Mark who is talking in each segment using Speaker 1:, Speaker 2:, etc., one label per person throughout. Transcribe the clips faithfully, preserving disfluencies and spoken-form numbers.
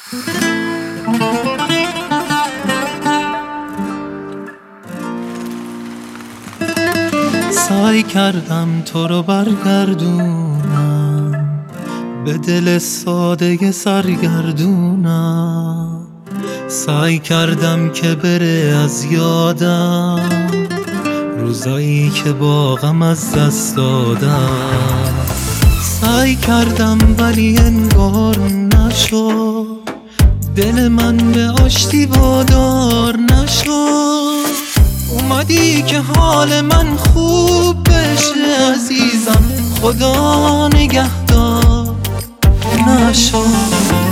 Speaker 1: سعی کردم تو رو برگردونم، به دل ساده سرگردونم. سعی کردم که بره از یادم روزایی که با غم از دست دادم. سعی کردم ولی انگار نشد، دل من به آشتی وادار نشد. اومدی که حال من خوب بشه عزیزم، خدا نگهدار نشد.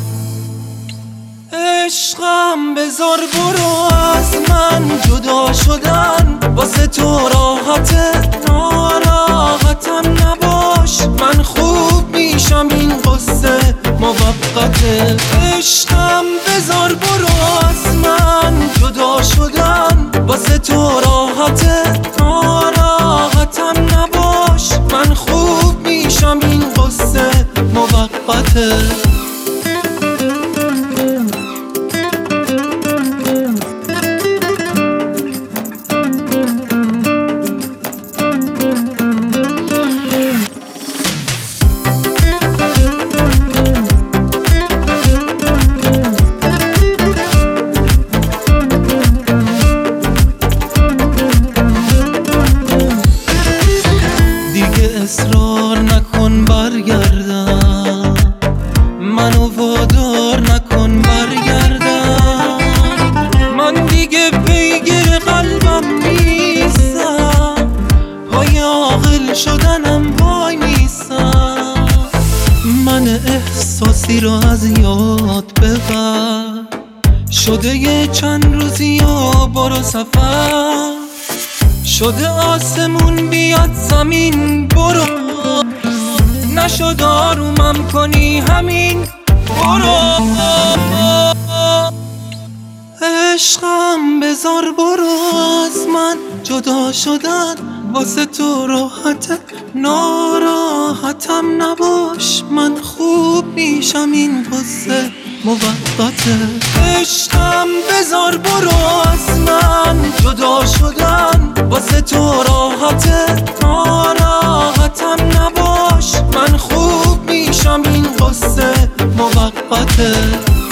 Speaker 1: عشقم بذار برو از من، جدا شدن واسه تو راحته، ناراحتم نباش، من خوب میشم، این قصه موقته. عشقم بذار برو از من، جدا شدن واسه تو راحته، ناراحتم نباش، من خوب میشم، این قصه موقته. اصرار نکن برگردم، منو وادار نکن برگردم. من دیگه پیگیر قلبم نیستم، پای عاقل شدنم وای نیستم. من احساسی رو از یاد ببر، شده یه چند روزی و برو سفر، شده آسمون بیاد زمین برو، نشد آرومم کنی همین برو. عشقم بذار برو از من، جدا شدن واسه تو راحته، ناراحتم نباش، من خوب میشم، این قصه موقته. عشقم بذار برو از من، جدا شدن واسه تو راحته، ناراحتم نباش، من خوب میشم، این قصه موقته.